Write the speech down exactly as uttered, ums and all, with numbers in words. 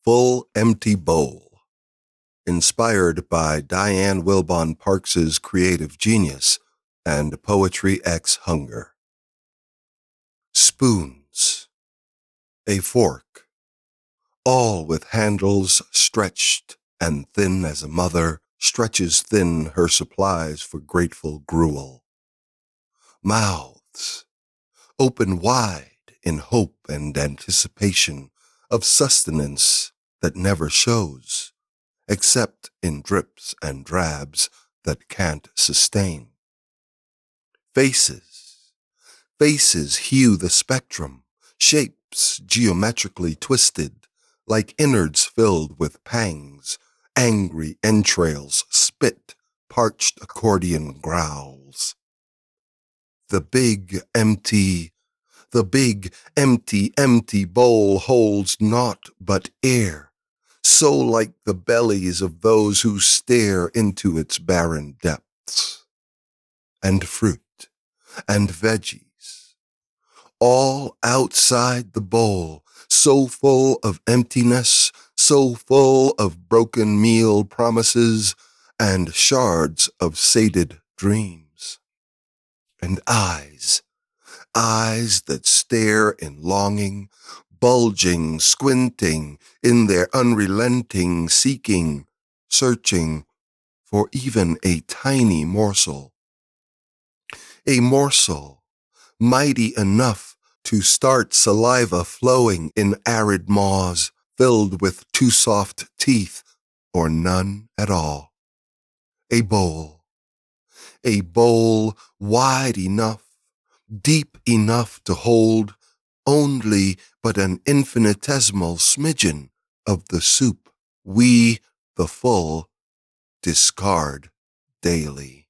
Full Empty Bowl, inspired by Diane Wilbon Parks's creative genius and Poetry X Hunger. Spoons, a fork, all with handles stretched and thin as a mother stretches thin her supplies for grateful gruel. Mouths, open wide in hope and anticipation of sustenance that never shows, except in drips and drabs that can't sustain. Faces, faces hew the spectrum, shapes geometrically twisted, like innards filled with pangs, angry entrails spit, parched accordion growls. The big, empty, the big, empty, empty bowl holds naught but air, so like the bellies of those who stare into its barren depths. And fruit, and veggies, all outside the bowl, so full of emptiness, so full of broken meal promises and shards of sated dreams. And eyes, eyes that stare in longing, bulging, squinting in their unrelenting seeking, searching for even a tiny morsel. A morsel mighty enough to start saliva flowing in arid maws filled with too soft teeth or none at all. A bowl, a bowl wide enough, deep enough to hold only but an infinitesimal smidgen of the soup we, the full, discard daily.